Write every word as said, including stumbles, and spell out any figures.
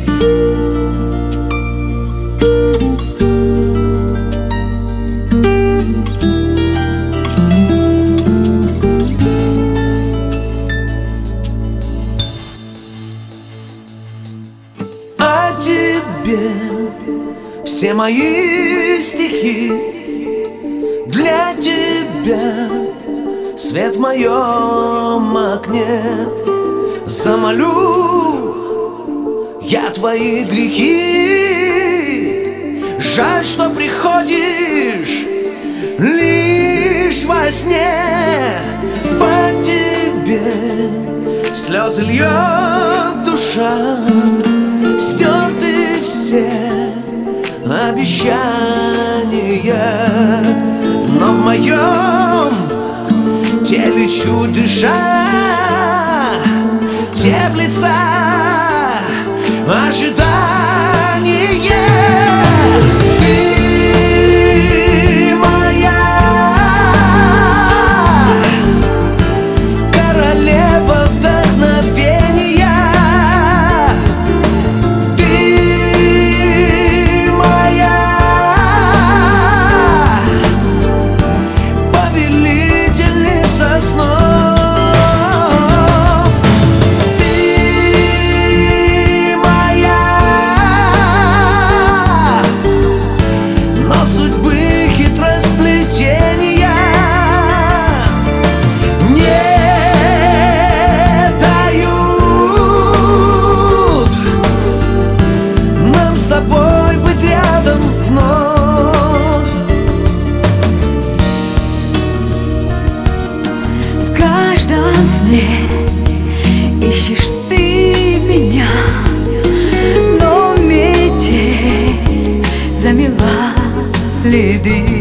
Все мои стихи для тебя, свет в моем окне. Замолю я твои грехи. Жаль, что приходишь лишь во сне. По тебе слезы льет душа, стерты все обещания, но в моем теле чуть дыша теплится ожидание. Ты моя королева вдохновения. Ищешь ты меня, но метель замела следы.